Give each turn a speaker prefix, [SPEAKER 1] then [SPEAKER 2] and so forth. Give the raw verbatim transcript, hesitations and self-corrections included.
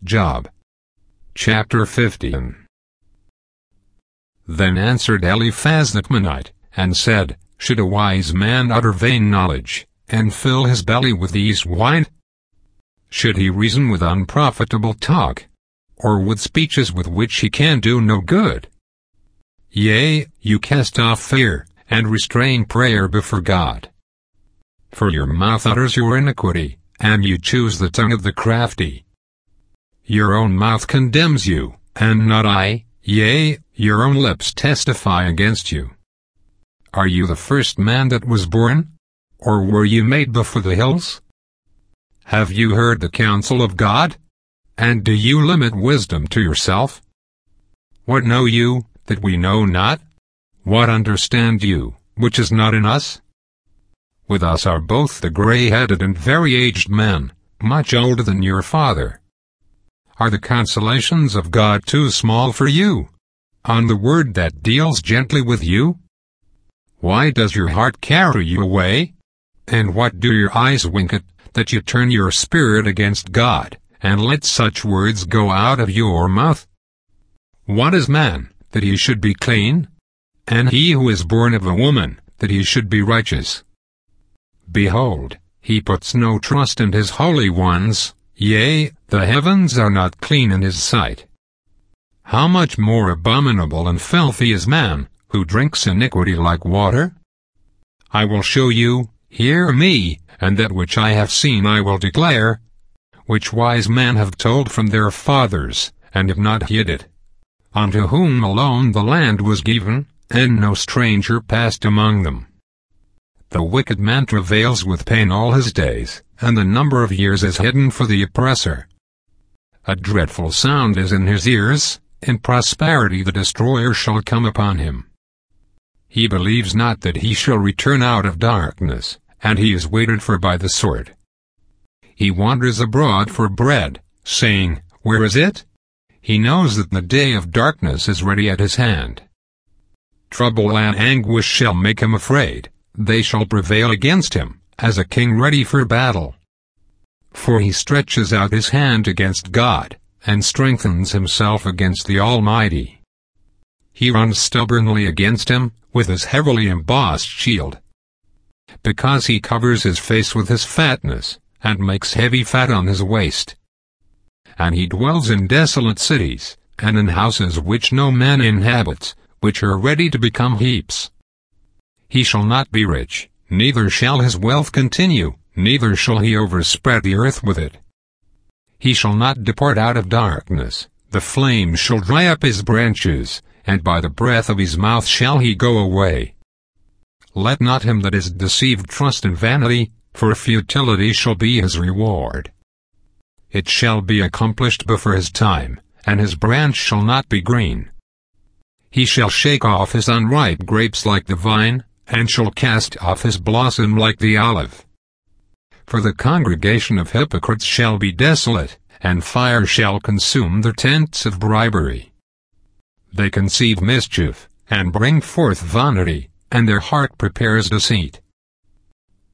[SPEAKER 1] Job chapter fifteen. Then answered Eliphaz the Temanite, and said, Should a wise man utter vain knowledge, and fill his belly with ease wine? Should he reason with unprofitable talk, or with speeches with which he can do no good? Yea, you cast off fear, and restrain prayer before God. For your mouth utters your iniquity, and you choose the tongue of the crafty. Your own mouth condemns you, and not I, yea, your own lips testify against you. Are you the first man that was born? Or were you made before the hills? Have you heard the counsel of God? And do you limit wisdom to yourself? What know you, that we know not? What understand you, which is not in us? With us are both the gray-headed and very aged men, much older than your father. Are the consolations of God too small for you? On the word that deals gently with you? Why does your heart carry you away? And what do your eyes wink at, that you turn your spirit against God, and let such words go out of your mouth? What is man, that he should be clean? And he who is born of a woman, that he should be righteous? Behold, he puts no trust in his holy ones, yea, the heavens are not clean in his sight. How much more abominable and filthy is man, who drinks iniquity like water? I will show you, hear me, and that which I have seen I will declare, which wise men have told from their fathers, and have not hid it. Unto whom alone the land was given, and no stranger passed among them. The wicked man travails with pain all his days, and the number of years is hidden for the oppressor. A dreadful sound is in his ears, in prosperity the destroyer shall come upon him. He believes not that he shall return out of darkness, and he is waited for by the sword. He wanders abroad for bread, saying, Where is it? He knows that the day of darkness is ready at his hand. Trouble and anguish shall make him afraid. They shall prevail against him, as a king ready for battle. For he stretches out his hand against God, and strengthens himself against the Almighty. He runs stubbornly against him, with his heavily embossed shield. Because he covers his face with his fatness, and makes heavy fat on his waist. And he dwells in desolate cities, and in houses which no man inhabits, which are ready to become heaps. He shall not be rich, neither shall his wealth continue, neither shall he overspread the earth with it. He shall not depart out of darkness, the flame shall dry up his branches, and by the breath of his mouth shall he go away. Let not him that is deceived trust in vanity, for futility shall be his reward. It shall be accomplished before his time, and his branch shall not be green. He shall shake off his unripe grapes like the vine, and shall cast off his blossom like the olive. For the congregation of hypocrites shall be desolate, and fire shall consume their tents of bribery. They conceive mischief, and bring forth vanity, and their heart prepares deceit.